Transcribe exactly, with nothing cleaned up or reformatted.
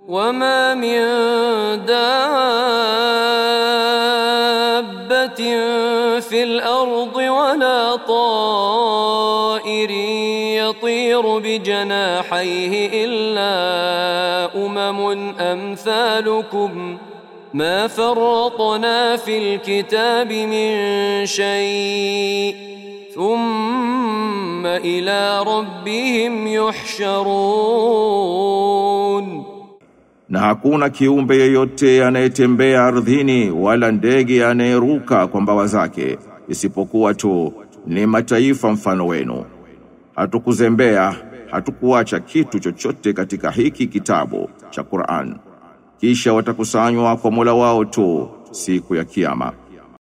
وما من دابة في الأرض ولا طائر يطير بجناحيه إلا أمم أمثالكم ما فرطنا في الكتاب من شيء ثم إلى ربهم يحشرون. Na hakuna kiumbe yeyote anayetembea ardhini wala ndege anayeruka kwa mbawa zake isipokuwa tu ni mataifa mfano wenu. Hatukuzembea, hatukuacha kitu chochote katika hiki kitabu cha Qur'an. Kisha watakusanywa kwa Mola wao tu siku ya Kiyama.